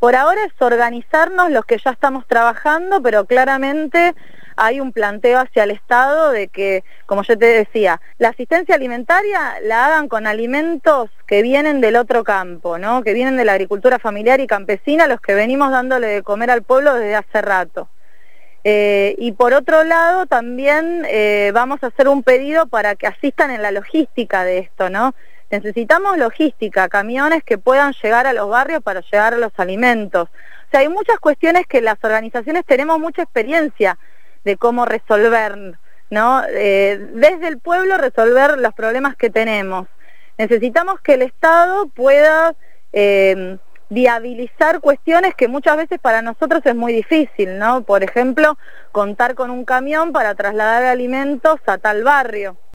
Por ahora es organizarnos los que ya estamos trabajando, pero claramente hay un planteo hacia el Estado de que, como yo te decía, la asistencia alimentaria la hagan con alimentos que vienen del otro campo, ¿no? Que vienen de la agricultura familiar y campesina, los que venimos dándole de comer al pueblo desde hace rato. Y por otro lado también vamos a hacer un pedido para que asistan en la logística de esto, ¿no? Necesitamos logística, camiones que puedan llegar a los barrios para llevar los alimentos. O sea, hay muchas cuestiones que las organizaciones tenemos mucha experiencia de cómo resolver, ¿no? Desde el pueblo resolver los problemas que tenemos. Necesitamos que el Estado pueda viabilizar cuestiones que muchas veces para nosotros es muy difícil, ¿no? Por ejemplo, contar con un camión para trasladar alimentos a tal barrio.